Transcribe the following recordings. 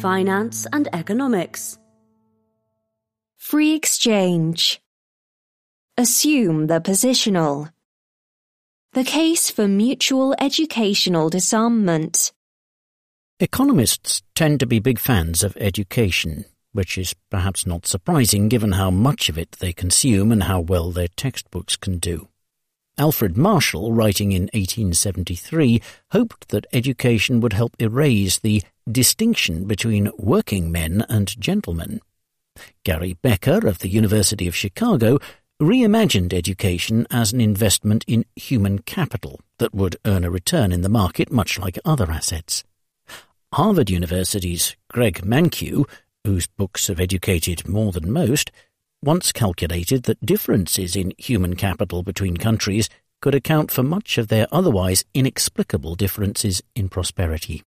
finance and economics. Free exchange. Assume the positional. The case for mutual educational disarmament. Economists tend to be big fans of education, which is perhaps not surprising given how much of it they consume and how well their textbooks can do. Alfred Marshall, writing in 1873, hoped that education would help erase the distinction between working men and gentlemen. Gary Becker of the University of Chicago reimagined education as an investment in human capital that would earn a return in the market much like other assets. Harvard University's Greg Mankiw, whose books have educated more than most, once calculated that differences in human capital between countries could account for much of their otherwise inexplicable differences in prosperity.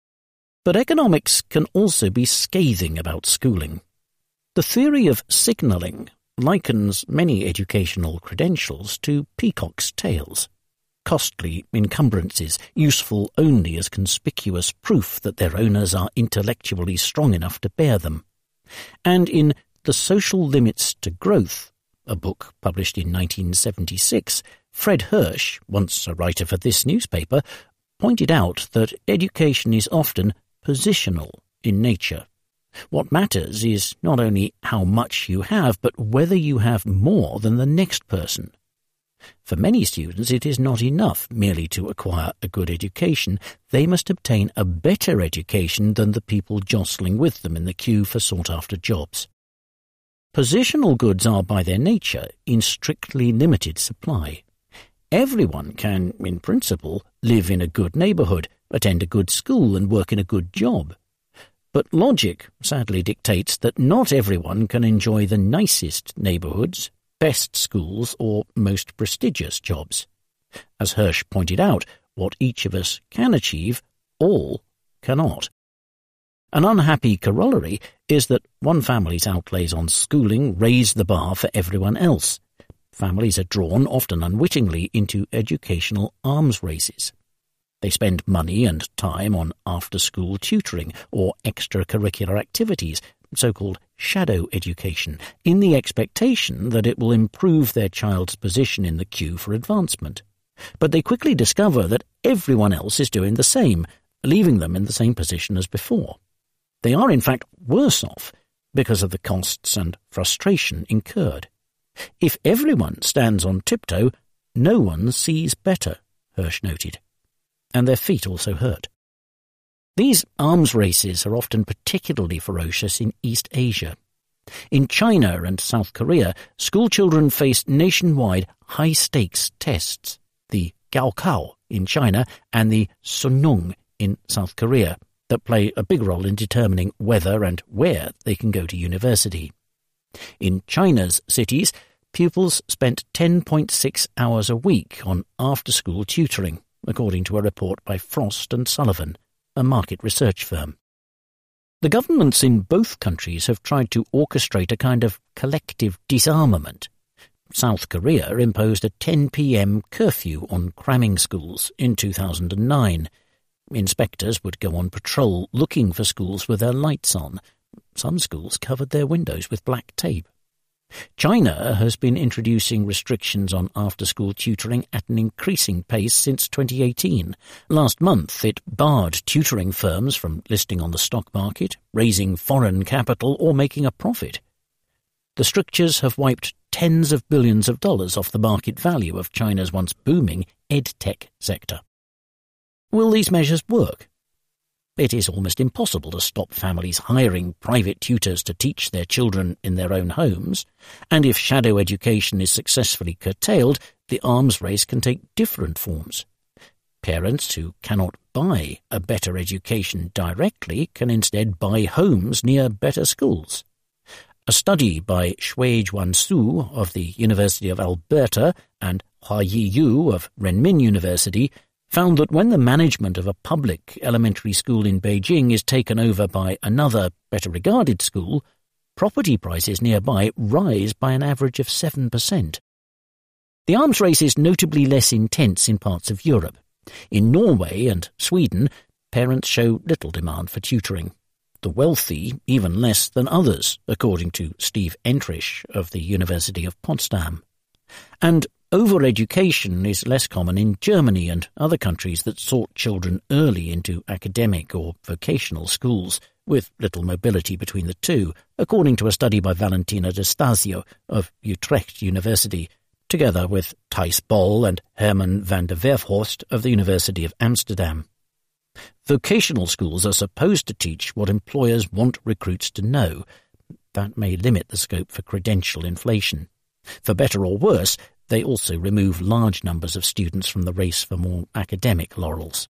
But economics can also be scathing about schooling. The theory of signalling likens many educational credentials to peacock's tails, costly encumbrances useful only as conspicuous proof that their owners are intellectually strong enough to bear them. And in The Social Limits to Growth, a book published in 1976, Fred Hirsch, once a writer for this newspaper, pointed out that education is often positional in nature. What matters is not only how much you have, but whether you have more than the next person. For many students, it is not enough merely to acquire a good education. They must obtain a better education than the people jostling with them in the queue for sought-after jobs. Positional goods are, by their nature, in strictly limited supply. Everyone can, in principle, live in a good neighbourhood, attend a good school and work in a good job. But logic sadly dictates that not everyone can enjoy the nicest neighbourhoods, best schools or most prestigious jobs. As Hirsch pointed out, what each of us can achieve, all cannot. An unhappy corollary is that one family's outlays on schooling raise the bar for everyone else. Families are drawn, often unwittingly, into educational arms races. They spend money and time on after-school tutoring or extracurricular activities, so-called shadow education, in the expectation that it will improve their child's position in the queue for advancement. But they quickly discover that everyone else is doing the same, leaving them in the same position as before. They are, in fact, worse off because of the costs and frustration incurred. If everyone stands on tiptoe, no one sees better, Hirsch noted. And their feet also hurt. These arms races are often particularly ferocious in East Asia. In China and South Korea, schoolchildren face nationwide high-stakes tests, the Gaokao in China and the Sunung in South Korea, that play a big role in determining whether and where they can go to university. In China's cities, pupils spent 10.6 hours a week on after-school tutoring, according to a report by Frost and Sullivan, a market research firm. The governments in both countries have tried to orchestrate a kind of collective disarmament. South Korea imposed a 10 p.m. curfew on cramming schools in 2009. Inspectors would go on patrol looking for schools with their lights on. Some schools covered their windows with black tape. China has been introducing restrictions on after-school tutoring at an increasing pace since 2018. Last month, it barred tutoring firms from listing on the stock market, raising foreign capital, or making a profit. The strictures have wiped tens of billions of dollars off the market value of China's once booming ed-tech sector. Will these measures work? It is almost impossible to stop families hiring private tutors to teach their children in their own homes, and if shadow education is successfully curtailed, the arms race can take different forms. Parents who cannot buy a better education directly can instead buy homes near better schools. A study by Shui Juansu of the University of Alberta and Hua Yiyu of Renmin University found that when the management of a public elementary school in Beijing is taken over by another, better-regarded school, property prices nearby rise by an average of 7%. The arms race is notably less intense in parts of Europe. In Norway and Sweden, parents show little demand for tutoring. the wealthy even less than others, according to Steve Entrish of the University of Potsdam. And overeducation is less common in Germany and other countries that sort children early into academic or vocational schools, with little mobility between the two, according to a study by Valentina de Stasio of Utrecht University, together with Thijs Bol and Herman van der Werfhorst of the University of Amsterdam. Vocational schools are supposed to teach what employers want recruits to know. That may limit the scope for credential inflation. For better or worse, they also remove large numbers of students from the race for more academic laurels.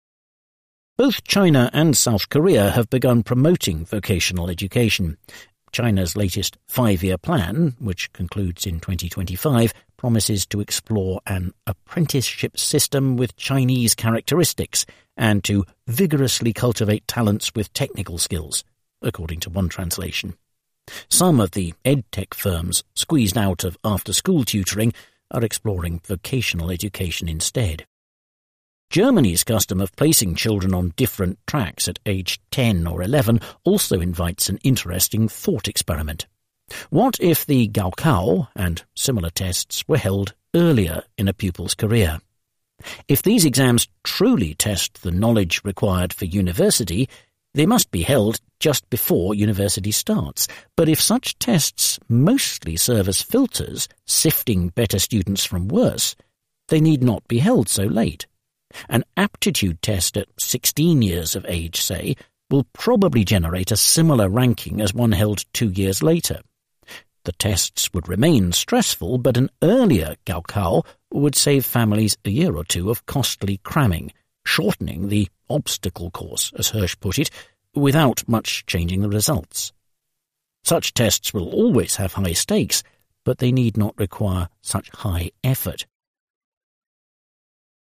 Both China and South Korea have begun promoting vocational education. China's latest 5-year plan, which concludes in 2025, promises to explore an apprenticeship system with Chinese characteristics and to vigorously cultivate talents with technical skills, according to one translation. Some of the edtech firms squeezed out of after-school tutoring are exploring vocational education instead. Germany's custom of placing children on different tracks at age 10 or 11 also invites an interesting thought experiment. What if the Gaokao and similar tests were held earlier in a pupil's career? If these exams truly test the knowledge required for university, they must be held just before university starts. But if such tests mostly serve as filters, sifting better students from worse, they need not be held so late. An aptitude test at 16 years of age, say, will probably generate a similar ranking as one held 2 years later. The tests would remain stressful, but an earlier Gaokao would save families a year or two of costly cramming, shortening the obstacle course, as Hirsch put it, without much changing the results. Such tests will always have high stakes, but they need not require such high effort.